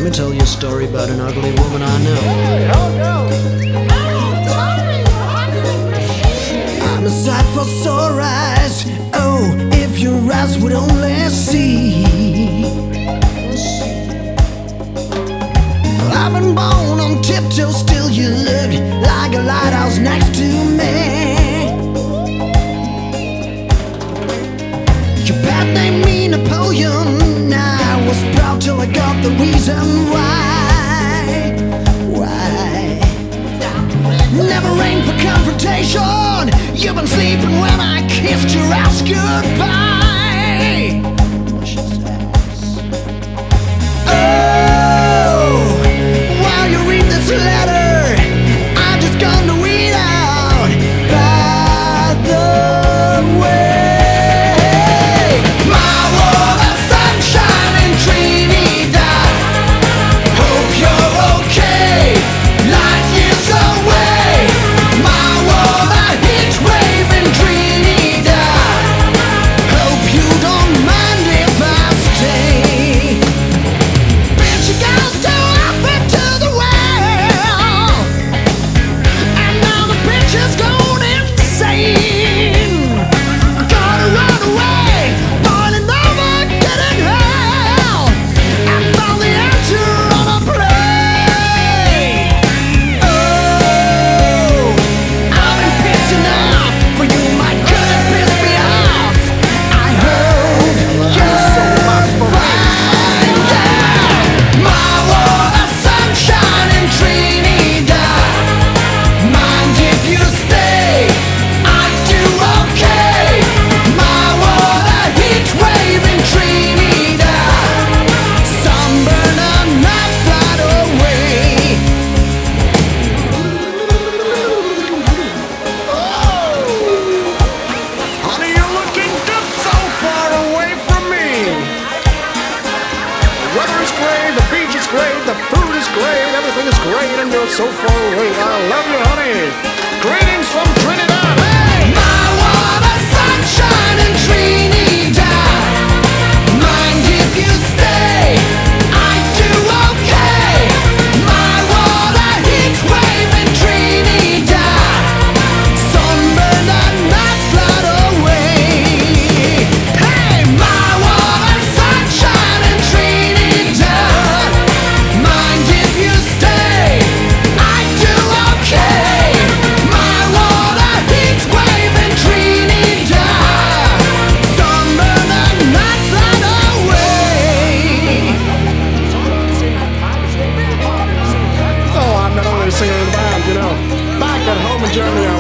me tell you a story about an ugly woman I know. I'm a sight for sore eyes. Oh, if your eyes would only see. I've been born on tiptoes, still you look like a lighthouse next to me. Your pet named me Napoleon. I was proud till I got the reason why. Never aimed for confrontation. You've been sleeping when I kissed your ass goodbye. Oh, while you read this letter, I'm just gonna weed out. By the way, my world of sunshine in Trinidad. Hope you're okay. Light years away. My world of heat wave in Trinidad. Hope you don't mind if I stay. Bitch, you got so up into the well, and now the bitch is going insane. I gotta run away, boiling over, getting hell, and found the answer on a plane. Oh, I've been pissing off for you, my good, piss me off. I hope you're fine, yeah. My world of sunshine in Trinidad. Mind if you stay? I do okay. My world of heat wave in Trinidad. Sunburn and not flat away. Honey, you're looking good so far away from me. The weather is great, the beach is great, the food is great, everything is great, and you're so far away. I love you, honey. Greetings from Trinidad. Hey! My world of sunshine in Trinidad. Mind if you stay? I do okay. My world of heat wave in Trinidad. Sunburn and not flat away. Hey, my world of sunshine in Trinidad. Mind if you stay? I do okay. My world of heat wave in Trinidad. Sunburn and not flat away. Oh, I'm not only a singer in the band, you know. Back at home in Germany,